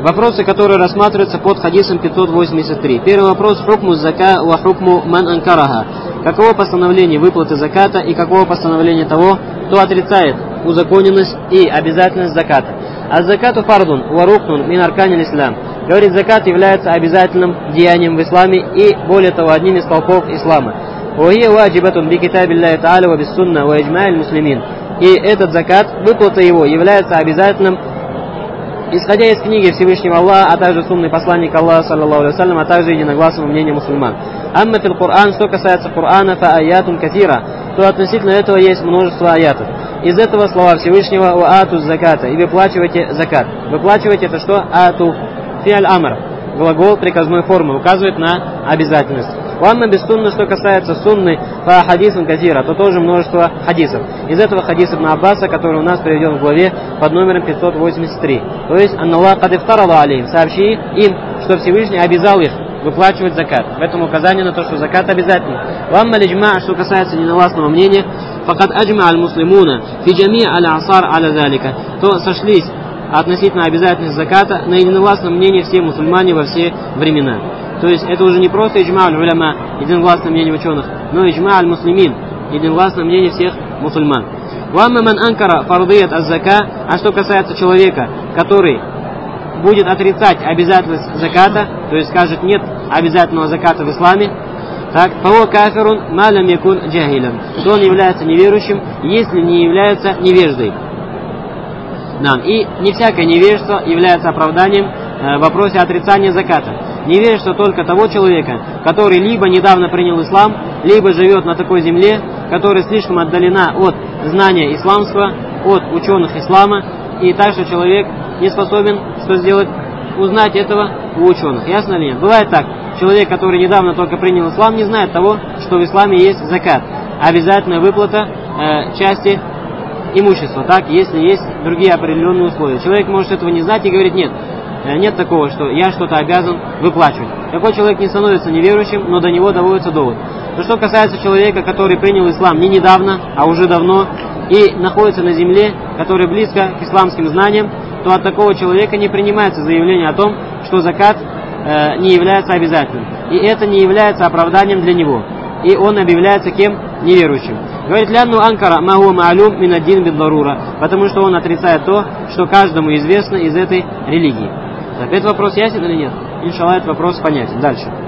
Вопросы, которые рассматриваются под хадисом 583. Первый вопрос. Хукму зака ва хукму ман анкараха. Каково постановление выплаты заката и каково постановление того, кто отрицает узаконенность и обязательность заката. А закату фардун ва рукнун мин арканил ислам. Говорит, закат является обязательным деянием в исламе и, более того, одним из столпов ислама. Вахия ваджибатун би китабилляхи та'аля ва биссунна ва иджма'иль муслимин. И этот закат, выплата его, является обязательным, исходя из книги Всевышнего Аллаха, а также сунны посланника Аллаха, саллаллаху алейхи ва саллям, а также единогласного мнения мусульман. Амма фил Кур'ан, что касается Кур'ана, фа аятун кафира, то относительно этого есть множество аятов. Из этого слова Всевышнего ва ату заката, и выплачивайте закат. Выплачивайте это что? Ату фиаль амр, глагол приказной формы, указывает на обязательность. Уамма без сунны, что касается сунны, фа хадисун кафира, то тоже множество хадисов. Из этого хадис ибн Аббаса, который у нас приведен в главе под номером 583. То есть, анналлах кад ифтарала алейхим, сообщи им, что Всевышний обязал их выплачивать закат. В этом указание на то, что закат обязательно. Уамма лиджма, что касается негласного мнения, факад аджма аль-муслимуна, фи джами аль-асар аля залика, то сошлись относительно обязательности заката на единогласном мнении все мусульмане во все времена. То есть это уже не просто иджма аль-уляма, единогласное мнение ученых, но иджма аль-муслимин, единогласное мнение всех мусульман. Уамма ман анкара фардият аз-зака, а что касается человека, который будет отрицать обязательность заката, то есть скажет нет обязательного заката в исламе, так, фао кафирун ма лам якун джахилан, то он является неверующим, если не является невеждой. Да, и не всякое невежество является оправданием в вопросе отрицания заката. Невежество только того человека, который либо недавно принял ислам, либо живет на такой земле, которая слишком отдалена от знания исламского, от ученых ислама, и так что человек не способен что сделать, узнать этого у ученых. Ясно ли нет? Бывает так. Человек, который недавно только принял ислам, не знает того, что в исламе есть закат. Обязательная выплата части имущества, так, если есть другие определенные условия. Человек может этого не знать и говорит, нет такого, что я что-то обязан выплачивать. Такой человек не становится неверующим, но до него доводится довод. Но что касается человека, который принял ислам не недавно, а уже давно, и находится на земле, которая близко к исламским знаниям, то от такого человека не принимается заявление о том, что закат не является обязательным. И это не является оправданием для него. И он объявляется кем? Неверующим. Говорит, лянну анкара магу маалюм минаддин биддарура, потому что он отрицает то, что каждому известно из этой религии. Так, этот вопрос ясен или нет? Иншаллах, этот вопрос понятен. Дальше.